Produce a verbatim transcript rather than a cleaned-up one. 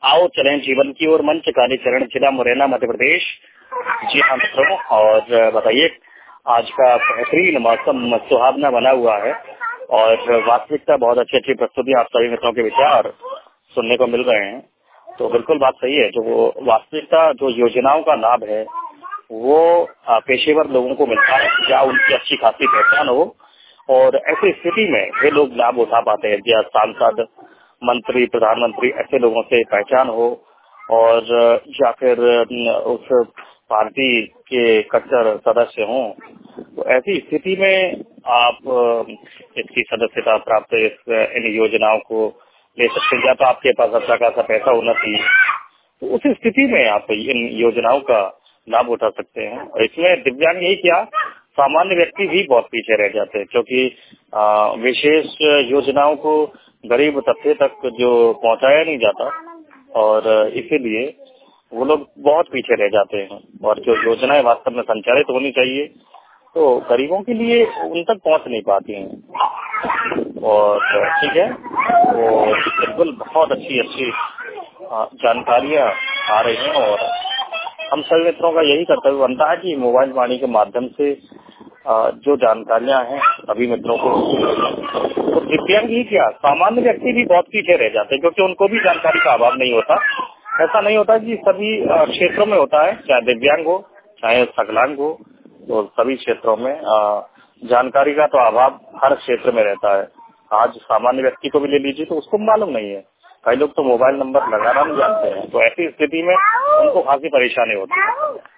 आओ चलें जीवन की ओर, मंच कालीचरण, जिला मुरैना, मध्य प्रदेश। जी हाँ मित्रों, और बताइए, आज का बेहतरीन मौसम सुहावना बना हुआ है और वास्तविकता बहुत अच्छी अच्छी प्रस्तुति आप सभी मित्रों के विचार सुनने को मिल रहे हैं। तो बिल्कुल बात सही है, जो वास्तविकता जो योजनाओं का लाभ है वो पेशेवर लोगों को मिलता है या उनकी अच्छी खासी पहचान हो, और ऐसी स्थिति में वे लोग लाभ उठा पाते हैं। या सांसद, मंत्री, प्रधानमंत्री ऐसे लोगों से पहचान हो, और या फिर उस पार्टी के कट्टर सदस्य हों, तो ऐसी स्थिति में आप इसकी सदस्यता प्राप्त इस इन योजनाओं को ले सकते हैं। या तो आपके पास अच्छा खासा पैसा होना चाहिए, तो उस स्थिति में आप इन योजनाओं का लाभ उठा सकते हैं। और इसमें दिव्यांग ही क्या, सामान्य व्यक्ति भी बहुत पीछे रह जाते हैं, क्योंकि विशेष योजनाओं को गरीब तबके तक जो पहुंचाया नहीं जाता, और इसीलिए वो लोग बहुत पीछे रह जाते हैं। और जो योजनाएं वास्तव में संचालित होनी चाहिए तो गरीबों के लिए उन तक पहुंच नहीं पाती हैं। और ठीक है, तो बिल्कुल बहुत अच्छी अच्छी जानकारियां आ रही हैं, और हम सभी मित्रों का यही कर्तव्य बनता है कि मोबाइल वाणी के माध्यम से जो जानकारियां हैं सभी मित्रों को, तो दिव्यांग ही क्या, सामान्य व्यक्ति भी बहुत पीछे रह जाते हैं, क्योंकि उनको भी जानकारी का अभाव नहीं होता। ऐसा नहीं होता कि सभी क्षेत्रों में होता है, चाहे दिव्यांग हो चाहे सकलांग हो, तो सभी क्षेत्रों में जानकारी का तो अभाव हर क्षेत्र में रहता है। आज सामान्य व्यक्ति को भी ले लीजिए तो उसको मालूम नहीं है, कई लोग तो मोबाइल नंबर लगाना नहीं जानते हैं, तो ऐसी स्थिति में उनको खासी परेशानी होती है।